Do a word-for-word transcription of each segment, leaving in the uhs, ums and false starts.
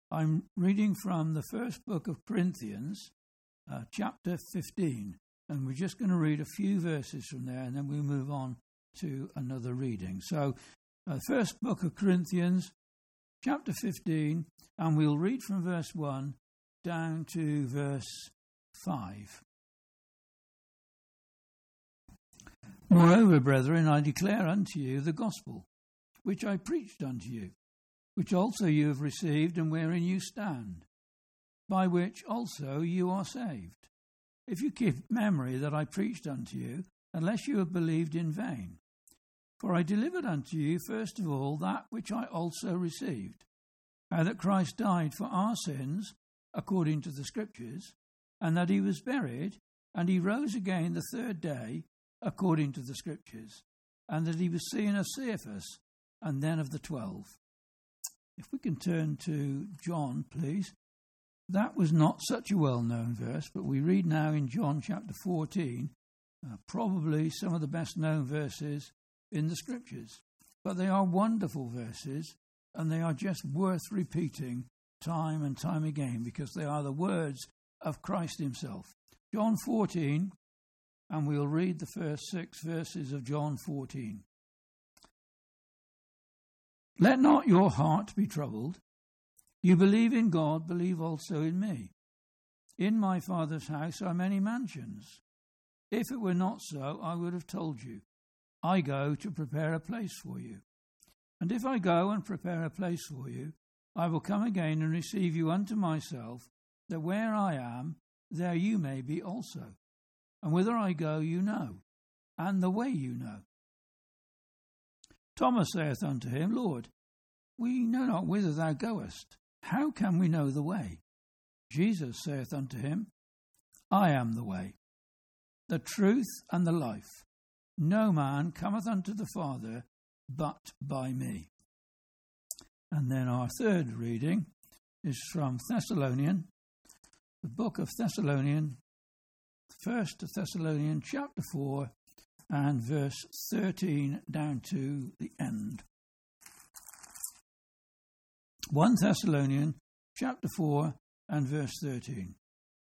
I'm reading from the first book of Corinthians, uh, chapter fifteen, and we're just going to read a few verses from there, and then we'll move on to another reading. So, uh, first book of Corinthians, chapter fifteen, and we'll read from verse one down to verse five. Moreover, brethren, I declare unto you the gospel, which I preached unto you, which also you have received, and wherein you stand, by which also you are saved, if you keep memory that I preached unto you, unless you have believed in vain. For I delivered unto you first of all that which I also received, how that Christ died for our sins, according to the Scriptures, and that he was buried, and he rose again the third day, according to the Scriptures, and that he was seen of Cephas, and then of the twelve. If we can turn to John, please. That was not such a well-known verse, but we read now in John chapter fourteen, uh, probably some of the best-known verses in the Scriptures. But they are wonderful verses, and they are just worth repeating time and time again, because they are the words of Christ himself. John fourteen, and we'll read the first six verses of John fourteen. Let not your heart be troubled. You believe in God, believe also in me. In my Father's house are many mansions. If it were not so, I would have told you. I go to prepare a place for you. And if I go and prepare a place for you, I will come again and receive you unto myself, that where I am, there you may be also. And whither I go you know, and the way you know. Thomas saith unto him, Lord, we know not whither thou goest. How can we know the way? Jesus saith unto him, I am the way, the truth, and the life. No man cometh unto the Father but by me. And then our third reading is from Thessalonian, the book of Thessalonian, First Thessalonians chapter four and verse thirteen down to the end. First Thessalonians chapter four and verse thirteen.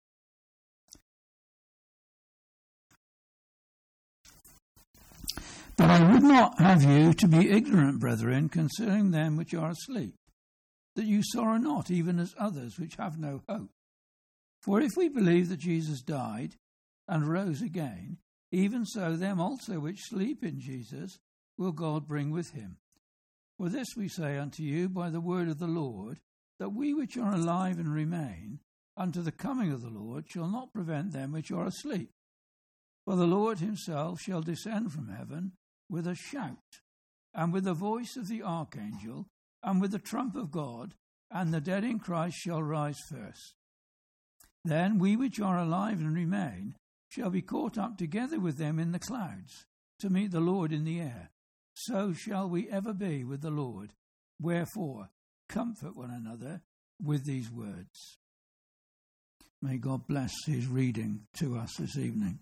But I would not have you to be ignorant, brethren, concerning them which are asleep, that you sorrow not, even as others which have no hope. For if we believe that Jesus died and rose again, even so them also which sleep in Jesus will God bring with him. For this we say unto you by the word of the Lord, that we which are alive and remain unto the coming of the Lord shall not prevent them which are asleep. For the Lord himself shall descend from heaven with a shout, and with the voice of the archangel, and with the trump of God, and the dead in Christ shall rise first. Then we which are alive and remain shall be caught up together with them in the clouds, to meet the Lord in the air. So shall we ever be with the Lord. Wherefore, comfort one another with these words. May God bless his reading to us this evening.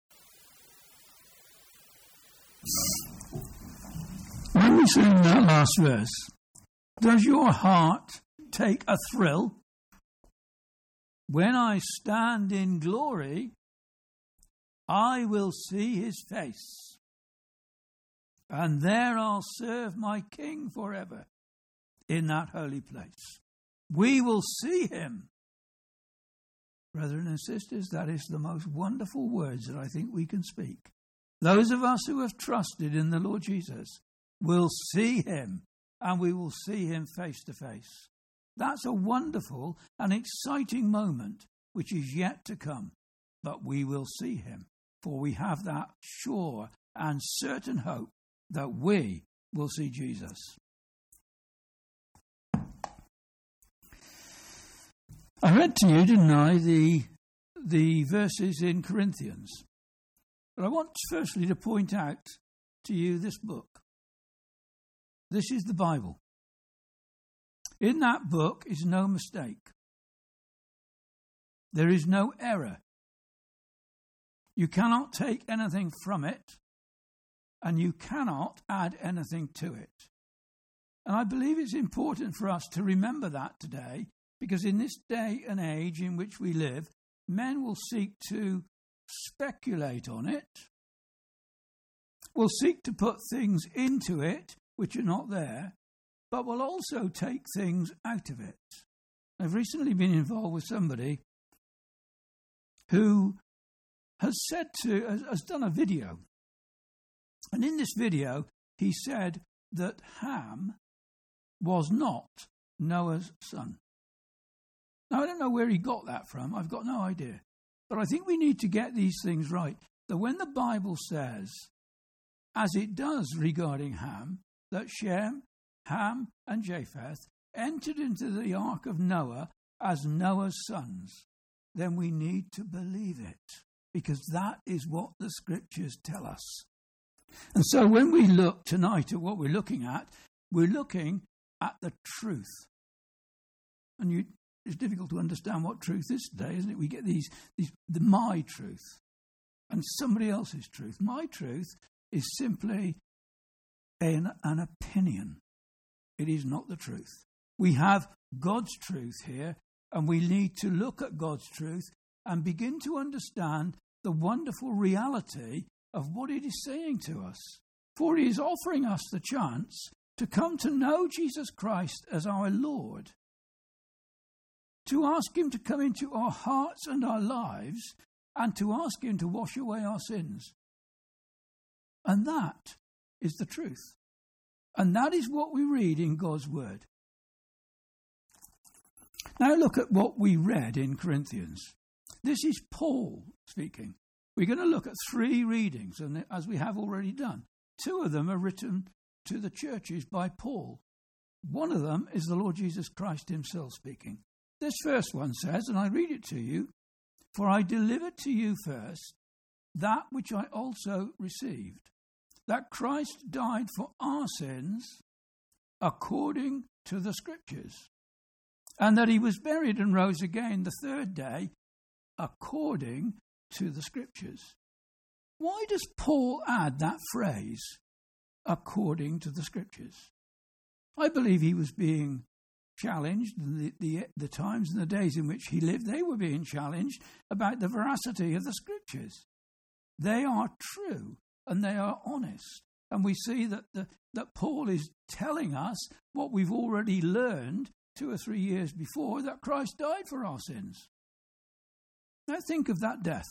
When we sing that last verse, does your heart take a thrill? When I stand in glory, I will see his face, and there I'll serve my King forever in that holy place. We will see him. Brethren and sisters, that is the most wonderful words that I think we can speak. Those of us who have trusted in the Lord Jesus will see him, and we will see him face to face. That's a wonderful and exciting moment which is yet to come. But we will see him, for we have that sure and certain hope that we will see Jesus. I read to you, didn't I, the, the verses in Corinthians. But I want firstly to point out to you this book. This is the Bible. In that book is no mistake. There is no error. You cannot take anything from it, and you cannot add anything to it. And I believe it's important for us to remember that today Because in this day and age in which we live, men will seek to speculate on it, will seek to put things into it which are not there, but will also take things out of it. I've recently been involved with somebody who has said to, has, has done a video. And in this video, he said that Ham was not Noah's son. Now, I don't know where he got that from. I've got no idea. But I think we need to get these things right. That when the Bible says, as it does regarding Ham, that Shem, Ham, and Japheth entered into the ark of Noah as Noah's sons, then we need to believe it, because that is what the scriptures tell us. And so when we look tonight at what we're looking at, we're looking at the truth. And you, it's difficult to understand what truth is today, isn't it? We get these, these the my truth and somebody else's truth. My truth is simply an, an opinion. It is not the truth. We have God's truth here, and we need to look at God's truth and begin to understand the wonderful reality of what it is saying to us. For he is offering us the chance to come to know Jesus Christ as our Lord, to ask him to come into our hearts and our lives, and to ask him to wash away our sins. And that is the truth. And that is what we read in God's word. Now look at what we read in Corinthians. This is Paul speaking. We're going to look at three readings, and as we have already done. Two of them are written to the churches by Paul. One of them is the Lord Jesus Christ himself speaking. This first one says, and I read it to you, "For I delivered to you first that which I also received, that Christ died for our sins according to the Scriptures, and that he was buried and rose again the third day according to the Scriptures." Why does Paul add that phrase, according to the Scriptures? I believe he was being challenged, the, the, the times and the days in which he lived, they were being challenged about the veracity of the Scriptures. They are true and they are honest. And we see that, the, that Paul is telling us what we've already learned two or three years before, that Christ died for our sins. Now think of that death.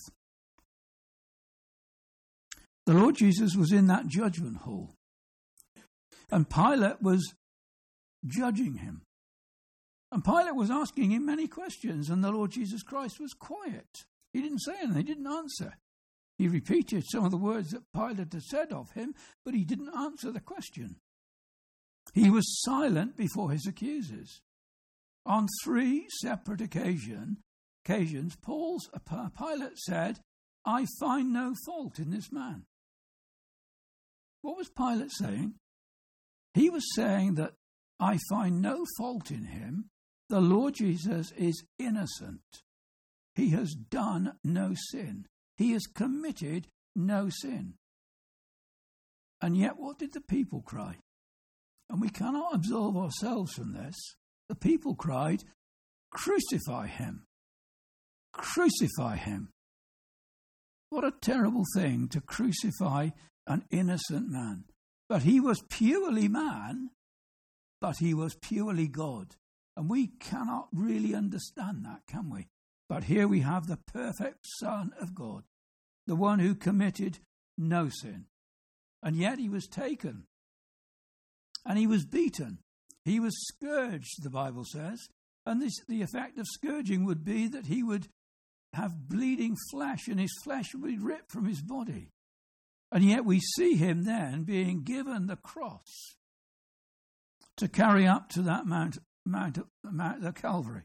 The Lord Jesus was in that judgment hall, and Pilate was judging him. And Pilate was asking him many questions, and the Lord Jesus Christ was quiet. He didn't say anything, he didn't answer. He repeated some of the words that Pilate had said of him, but he didn't answer the question. He was silent before his accusers. On three separate occasion, occasions, Paul's, Pilate said, "I find no fault in this man." What was Pilate saying? He was saying that I find no fault in him. The Lord Jesus is innocent. He has done no sin. He has committed no sin. And yet what did the people cry? And we cannot absolve ourselves from this. The people cried, "Crucify him! Crucify him!" What a terrible thing to crucify an innocent man. But he was purely man, but he was purely God. And we cannot really understand that, can we? But here we have the perfect Son of God, the one who committed no sin. And yet he was taken, and he was beaten. He was scourged, the Bible says. And this, the effect of scourging would be that he would have bleeding flesh, and his flesh would be ripped from his body. And yet we see him then being given the cross to carry up to that mount, mount, mount the Calvary.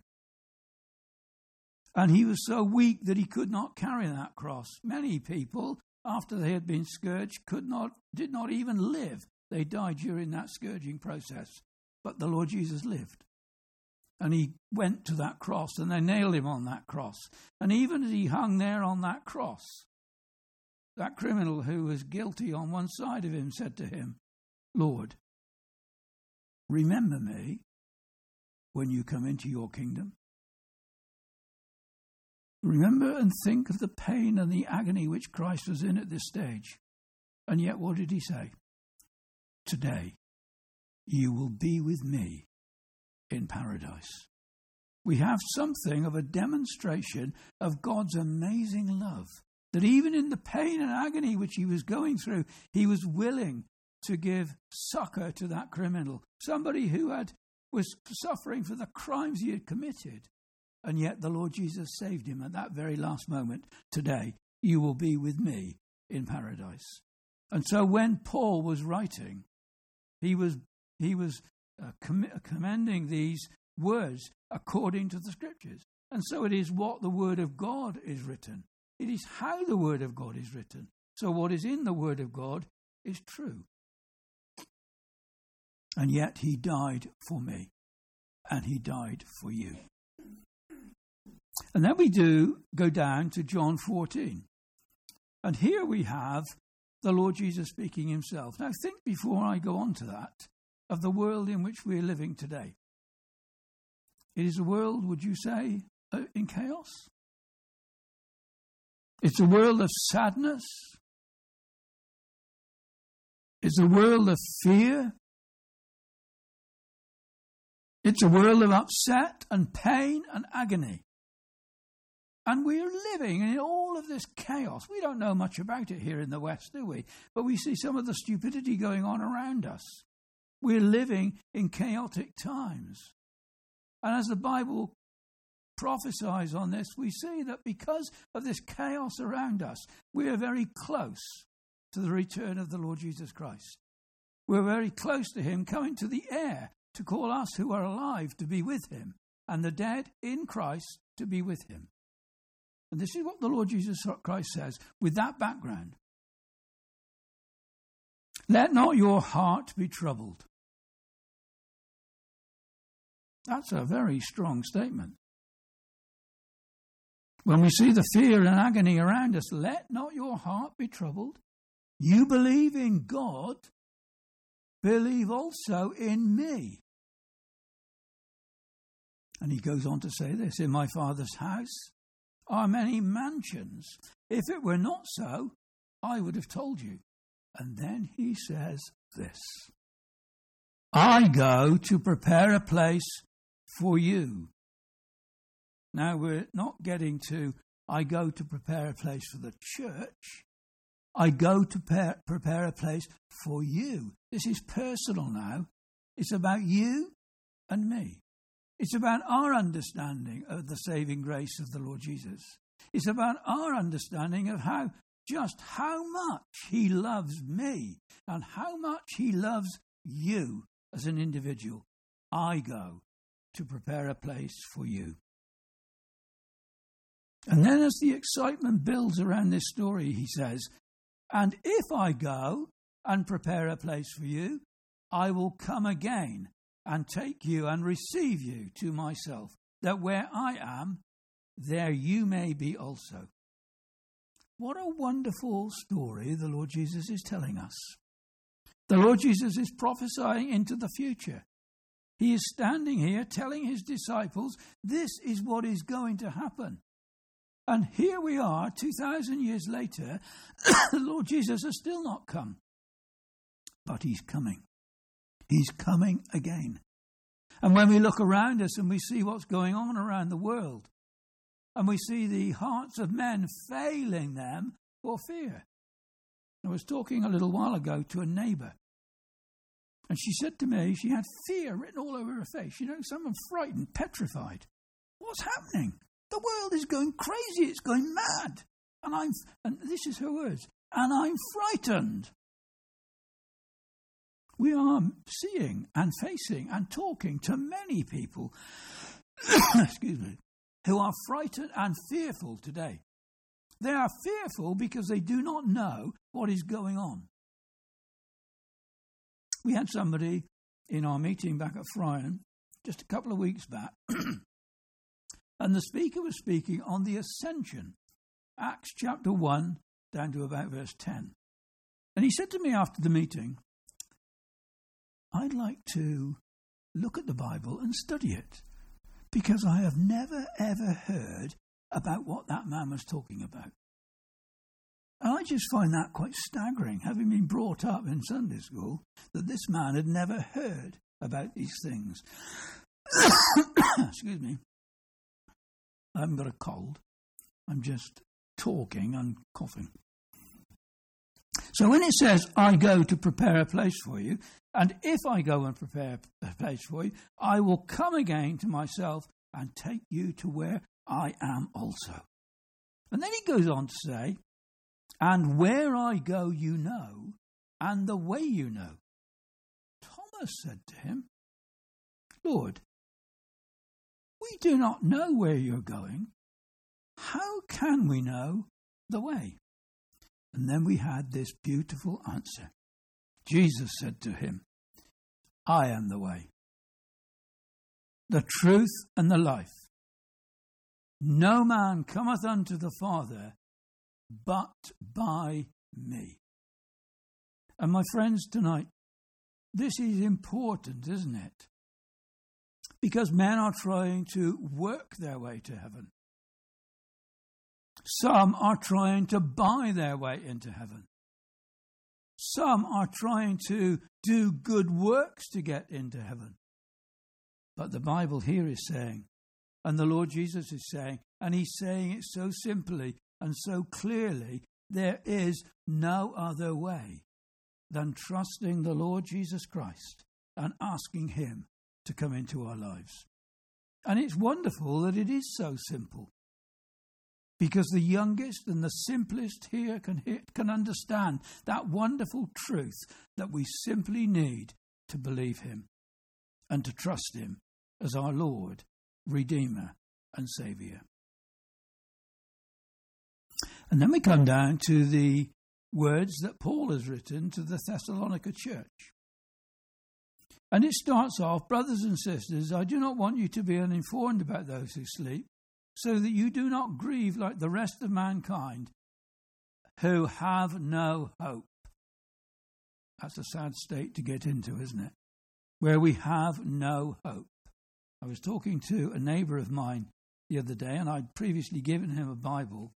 And he was so weak that he could not carry that cross. Many people, after they had been scourged, could not, did not even live. They died during that scourging process. But the Lord Jesus lived. And he went to that cross, and they nailed him on that cross. And even as he hung there on that cross, that criminal who was guilty on one side of him said to him, "Lord, remember me when you come into your kingdom. Remember and think of the pain and the agony which Christ was in at this stage. And yet what did he say? Today, you will be with me in paradise. We have something of a demonstration of God's amazing love, that even in the pain and agony which he was going through, he was willing to give succor to that criminal, somebody who had was suffering for the crimes he had committed. And yet the Lord Jesus saved him at that very last moment. Today, you will be with me in paradise. And so when Paul was writing, he was he was uh, com- commending these words according to the Scriptures. And so it is what the Word of God is written. It is how the Word of God is written. So what is in the Word of God is true. And yet he died for me, and he died for you. And then we do go down to John fourteen. And here we have the Lord Jesus speaking himself. Now think, before I go on to that, of the world in which we're living today. It is a world, would you say, uh, in chaos? It's a world of sadness. It's a world of fear. It's a world of upset and pain and agony. And we're living in all of this chaos. We don't know much about it here in the West, do we? But we see some of the stupidity going on around us. We're living in chaotic times. And as the Bible prophesies on this, we see that because of this chaos around us, we are very close to the return of the Lord Jesus Christ. We're very close to him coming to the air to call us who are alive to be with him, and the dead in Christ to be with him. And this is what the Lord Jesus Christ says with that background. Let not your heart be troubled. That's a very strong statement. When we see the fear and agony around us, let not your heart be troubled. You believe in God, believe also in me. And he goes on to say this, in my Father's house are many mansions. If it were not so, I would have told you. And then he says this, I go to prepare a place for you. Now we're not getting to, I go to prepare a place for the church. I go to prepare, prepare a place for you. This is personal now. It's about you and me. It's about our understanding of the saving grace of the Lord Jesus. It's about our understanding of how, just how much he loves me and how much he loves you as an individual. I go to prepare a place for you. And then as the excitement builds around this story, he says, and if I go and prepare a place for you, I will come again and take you and receive you to myself, that where I am, there you may be also. What a wonderful story the Lord Jesus is telling us. The Lord Jesus is prophesying into the future. He is standing here telling his disciples, this is what is going to happen. And here we are, two thousand years later, the Lord Jesus has still not come. But he's coming. He's coming again. And when we look around us and we see what's going on around the world, and we see the hearts of men failing them for fear. I was talking a little while ago to a neighbour, and she said to me, she had fear written all over her face. You know, someone frightened, petrified. What's happening? The world is going crazy. It's going mad. And I'm, and this is her words, and I'm frightened. We are seeing and facing and talking to many people, excuse me, who are frightened and fearful today. They are fearful because they do not know what is going on. We had somebody in our meeting back at Frion just a couple of weeks back, and the speaker was speaking on the ascension, Acts chapter one, down to about verse ten. And he said to me after the meeting, I'd like to look at the Bible and study it, because I have never ever heard about what that man was talking about. And I just find that quite staggering, having been brought up in Sunday school, that this man had never heard about these things. Excuse me. I haven't got a cold. I'm just talking and coughing. So when it says, I go to prepare a place for you, and if I go and prepare a place for you, I will come again to myself and take you to where I am also. And then he goes on to say, and where I go you know, and the way you know. Thomas said to him, Lord, we do not know where you're going. How can we know the way? And then we had this beautiful answer. Jesus said to him, I am the way, the truth and the life. No man cometh unto the Father but by me. And my friends, tonight, this is important, isn't it? Because men are trying to work their way to heaven. Some are trying to buy their way into heaven. Some are trying to do good works to get into heaven. But the Bible here is saying, and the Lord Jesus is saying, and he's saying it so simply and so clearly, there is no other way than trusting the Lord Jesus Christ and asking him to come into our lives. And it's wonderful that it is so simple, because the youngest and the simplest here can, can understand that wonderful truth that we simply need to believe him and to trust him as our Lord, Redeemer and Saviour. And then we come down to the words that Paul has written to the Thessalonica church. And it starts off, brothers and sisters, I do not want you to be uninformed about those who sleep, so that you do not grieve like the rest of mankind who have no hope. That's a sad state to get into, isn't it? Where we have no hope. I was talking to a neighbour of mine the other day, and I'd previously given him a Bible,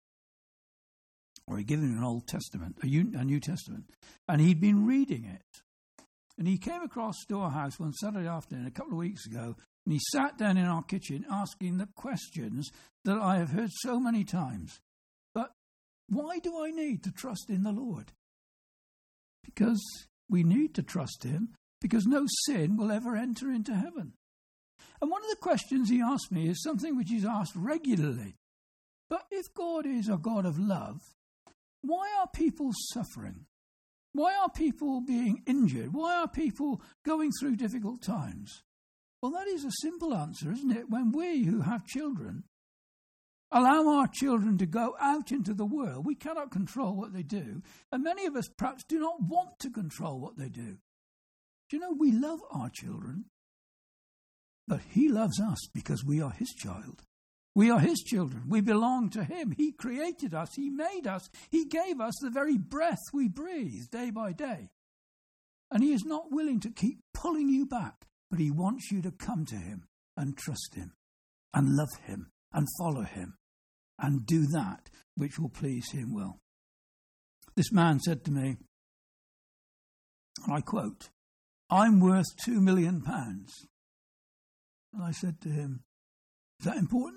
or he'd given him an Old Testament, a New Testament, and he'd been reading it. And he came across to our house one Saturday afternoon a couple of weeks ago, and he sat down in our kitchen asking the questions that I have heard so many times. But why do I need to trust in the Lord? Because we need to trust him, because no sin will ever enter into heaven. And one of the questions he asked me is something which he's asked regularly. But if God is a God of love, why are people suffering? Why are people being injured? Why are people going through difficult times? Well, that is a simple answer, isn't it? When we who have children allow our children to go out into the world, we cannot control what they do. And many of us perhaps do not want to control what they do. Do you know, we love our children, but he loves us because we are his child. We are his children. We belong to him. He created us. He made us. He gave us the very breath we breathe day by day. And he is not willing to keep pulling you back, but he wants you to come to him and trust him and love him and follow him and do that which will please him well. This man said to me, and I quote, I'm worth two million pounds. And I said to him, is that important?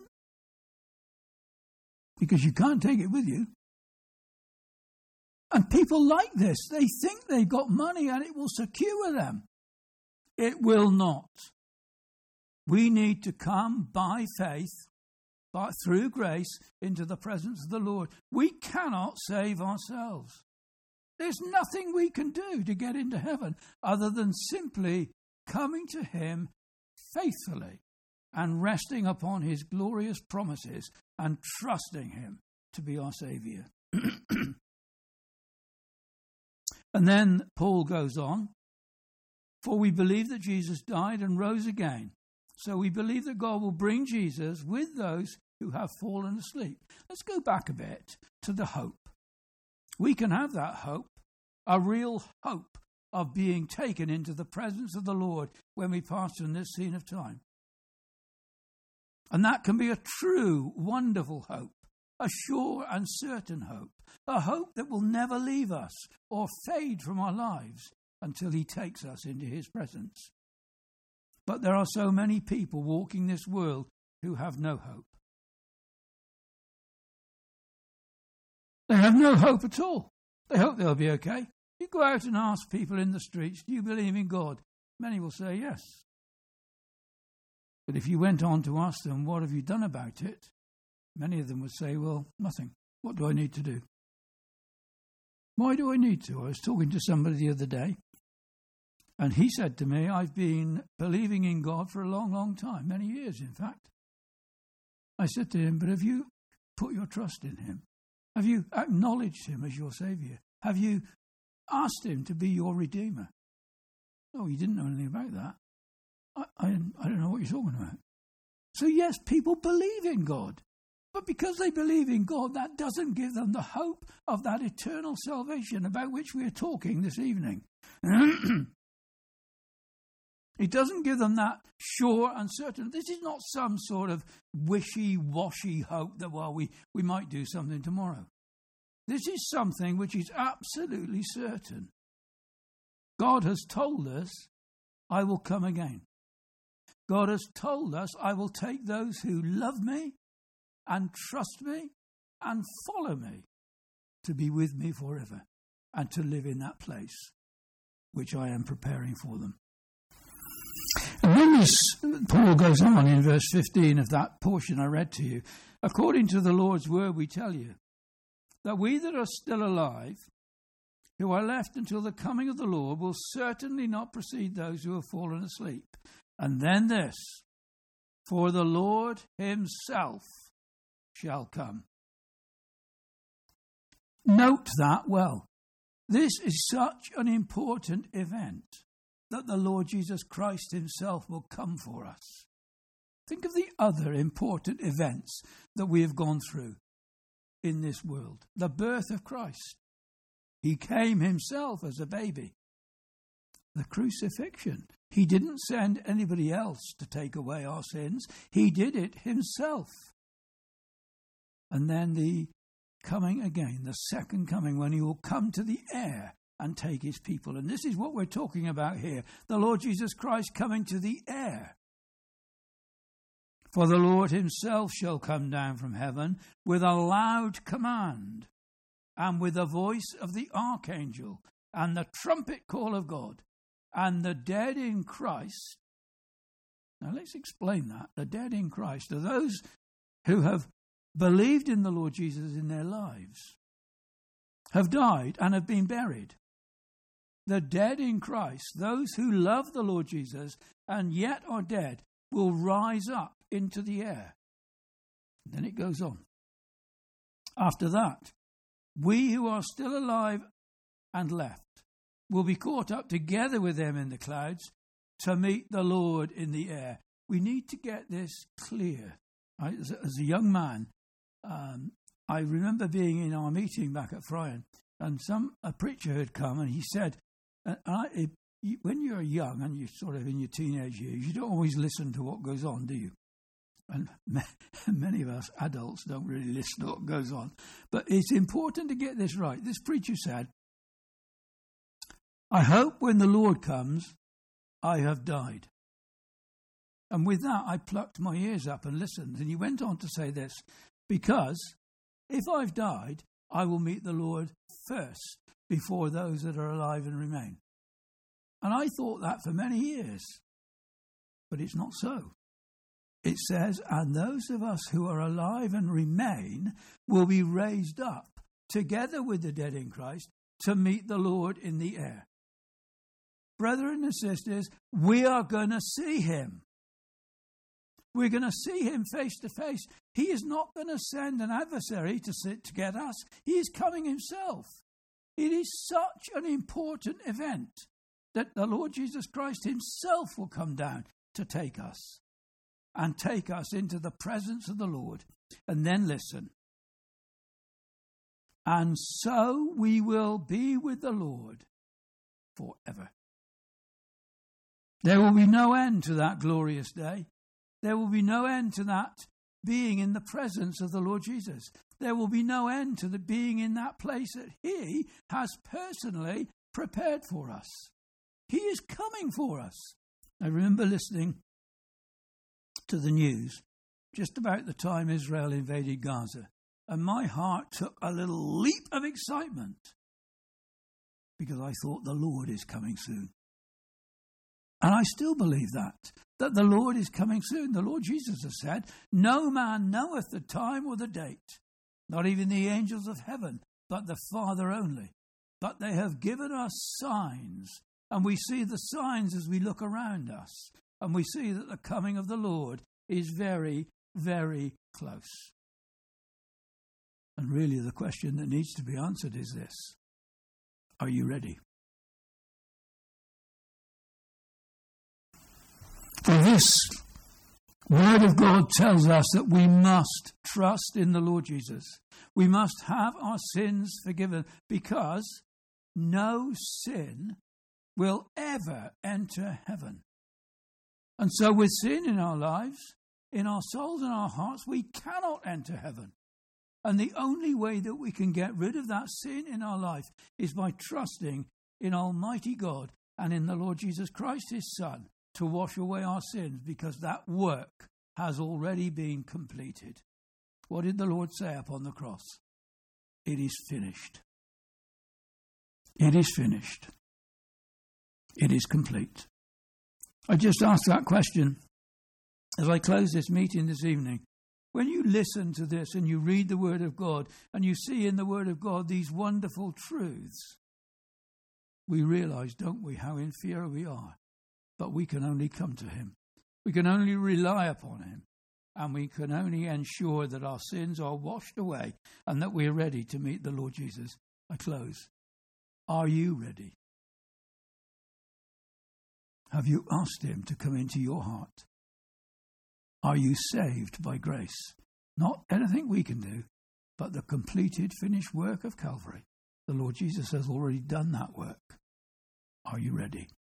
Because you can't take it with you. And people like this, they think they've got money and it will secure them. It will not. We need to come by faith, but through grace, into the presence of the Lord. We cannot save ourselves. There's nothing we can do to get into heaven other than simply coming to him faithfully and resting upon his glorious promises and trusting him to be our Saviour. And then Paul goes on, for we believe that Jesus died and rose again. So we believe that God will bring Jesus with those who have fallen asleep. Let's go back a bit to the hope. We can have that hope, a real hope of being taken into the presence of the Lord when we pass from this scene of time. And that can be a true, wonderful hope, a sure and certain hope, a hope that will never leave us or fade from our lives until he takes us into his presence. But there are so many people walking this world who have no hope. They have no hope at all. They hope they'll be okay. You go out and ask people in the streets, do you believe in God? Many will say yes. But if you went on to ask them, what have you done about it? Many of them would say, well, nothing. What do I need to do? Why do I need to? I was talking to somebody the other day, and he said to me, I've been believing in God for a long, long time, many years, in fact. I said to him, but have you put your trust in him? Have you acknowledged him as your Saviour? Have you asked him to be your Redeemer? Oh, you didn't know anything about that. I, I, I don't know what you're talking about. So yes, people believe in God. But because they believe in God, that doesn't give them the hope of that eternal salvation about which we are talking this evening. It doesn't give them that sure and certain. This is not some sort of wishy-washy hope that, well, we, we might do something tomorrow. This is something which is absolutely certain. God has told us, I will come again. God has told us, I will take those who love me and trust me and follow me to be with me forever and to live in that place which I am preparing for them. And then this, Paul goes on in verse fifteen of that portion I read to you. According to the Lord's word, we tell you that we that are still alive, who are left until the coming of the Lord, will certainly not precede those who have fallen asleep. And then this, for the Lord himself shall come. Note that well. This is such an important event that the Lord Jesus Christ himself will come for us. Think of the other important events that we have gone through in this world. The birth of Christ. He came himself as a baby. The crucifixion. He didn't send anybody else to take away our sins. He did it himself. And then the coming again, the second coming, when he will come to the air and take his people. And this is what we're talking about here. The Lord Jesus Christ coming to the air. For the Lord himself shall come down from heaven with a loud command and with the voice of the archangel and the trumpet call of God, and the dead in Christ. Now let's explain that. The dead in Christ are those who have believed in the Lord Jesus in their lives, have died and have been buried. The dead in Christ, those who love the Lord Jesus and yet are dead, will rise up into the air. Then it goes on. After that, we who are still alive and left will be caught up together with them in the clouds to meet the Lord in the air. We need to get this clear. I, as, a, as a young man, um, I remember being in our meeting back at Fryan, and some a preacher had come, and he said, and I, it, you, when you're young and you're sort of in your teenage years, you don't always listen to what goes on, do you? And many of us adults don't really listen to what goes on. But it's important to get this right. This preacher said, I hope when the Lord comes, I have died. And with that, I plucked my ears up and listened. And he went on to say this, because if I've died, I will meet the Lord first before those that are alive and remain. And I thought that for many years. But it's not so. It says, and those of us who are alive and remain will be raised up together with the dead in Christ to meet the Lord in the air. Brethren and sisters, we are going to see him. We're going to see him face to face. He is not going to send an adversary to sit to get us. He is coming himself. It is such an important event that the Lord Jesus Christ himself will come down to take us and take us into the presence of the Lord. And then listen. And so we will be with the Lord. forever. There will be no end to that glorious day. There will be no end to that being in the presence of the Lord Jesus. There will be no end to the being in that place that he has personally prepared for us. He is coming for us. I remember listening to the news just about the time Israel invaded Gaza, and my heart took a little leap of excitement because I thought the Lord is coming soon. And I still believe that, that the Lord is coming soon. The Lord Jesus has said, no man knoweth the time or the date, not even the angels of heaven, but the Father only. But they have given us signs, and we see the signs as we look around us, and we see that the coming of the Lord is very, very close. And really the question that needs to be answered is this: are you ready? For this Word of God tells us that we must trust in the Lord Jesus. We must have our sins forgiven, because no sin will ever enter heaven. And so with sin in our lives, in our souls and our hearts, we cannot enter heaven. And the only way that we can get rid of that sin in our life is by trusting in Almighty God and in the Lord Jesus Christ, his Son, to wash away our sins, because that work has already been completed. What did the Lord say upon the cross? It is finished. It is finished. It is complete. I just asked that question as I close this meeting this evening. When you listen to this and you read the Word of God and you see in the Word of God these wonderful truths, we realise, don't we, how inferior we are. But we can only come to him. We can only rely upon him. And we can only ensure that our sins are washed away and that we are ready to meet the Lord Jesus. I close. Are you ready? Have you asked him to come into your heart? Are you saved by grace? Not anything we can do, but the completed, finished work of Calvary. The Lord Jesus has already done that work. Are you ready?